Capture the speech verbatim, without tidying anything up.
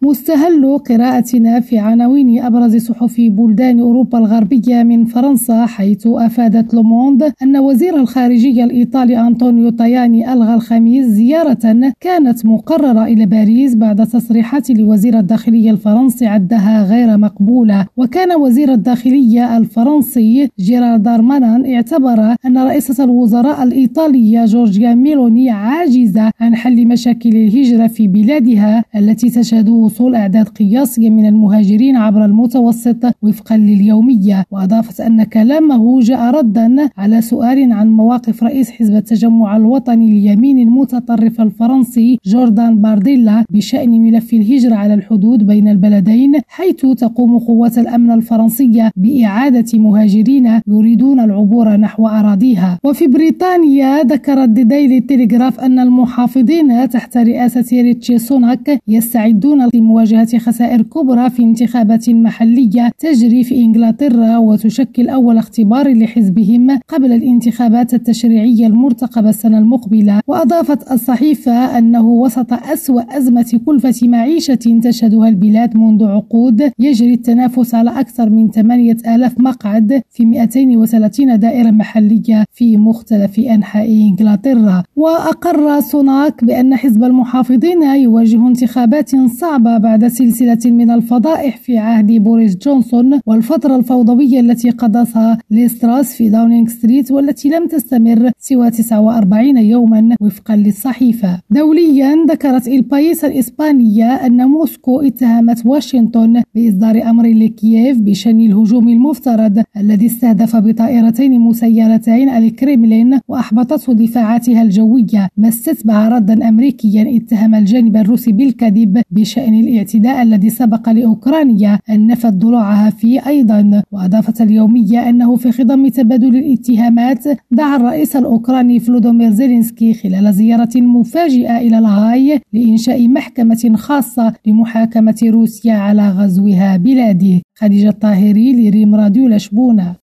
مستهل قراءتنا في عناوين أبرز صحف بلدان أوروبا الغربية من فرنسا، حيث أفادت لوموند أن وزير الخارجية الإيطالي أنطونيو تاياني ألغى الخميس زيارة كانت مقررة إلى باريس بعد تصريحات لوزير الداخلية الفرنسي عدها غير مقبولة. وكان وزير الداخلية الفرنسي جيرارد دارمانان اعتبر أن رئيسة الوزراء الإيطالية جورجيا ميلوني عاجزة عن حل مشاكل الهجرة في بلادها التي تشهد وصول أعداد قياسية من المهاجرين عبر المتوسط وفقا لليومية. وأضافت أن كلامه جاء ردا على سؤال عن مواقف رئيس حزب التجمع الوطني اليمين المتطرف الفرنسي جوردان بارديلا بشأن ملف الهجرة على الحدود بين البلدين، حيث تقوم قوات الأمن الفرنسية بإعادة مهاجرين يريدون العبور نحو أراضيها. وفي بريطانيا ذكرت دي ديلي تيليغراف أن المحافظين تحت رئاسة ريتشي سوناك يستعدون لمواجهة خسائر كبرى في انتخابات محلية تجري في إنجلترا وتشكل أول اختبار لحزبهم قبل الانتخابات التشريعية المرتقبة السنة المقبلة. وأضافت الصحيفة أنه وسط أسوأ أزمة كلفة معيشة تشهدها البلاد منذ عقود يجري التنافس على أكثر من ثمانية آلاف مقعد في مئتين وثلاثين دائرة محلية في مختلف أنحاء إنجلترا. وأقر سوناك بأن حزب المحافظين يواجه انتخابات صعبة بعد سلسلة من الفضائح في عهد بوريس جونسون والفترة الفوضوية التي قضتها ليستراس في داونينغ ستريت والتي لم تستمر سوى تسعة وأربعين يوما وفقا للصحيفة. دوليا ذكرت البايس الإسبانية أن موسكو اتهمت واشنطن بإصدار أمر لكييف بشأن الهجوم المفترض الذي استهدف بطائرتين مسيرتين الكريملين وأحبطته دفاعاتها الجوية، ما استتبع ردا أمريكيا اتهم الجانب الروسي بالكذب بشأن الاعتداء الذي سبق لأوكرانيا أن نفت ضلوعها فيه أيضا. وأضافت اليومية أنه في خضم تبادل الاتهامات دعا الرئيس الأوكراني فلودومير زيلينسكي خلال زيارة مفاجئة إلى لاهاي لإنشاء محكمة خاصة لمحاكمة روسيا على غزوها بلاده. خديجة الطاهري لريم راديو لشبونة.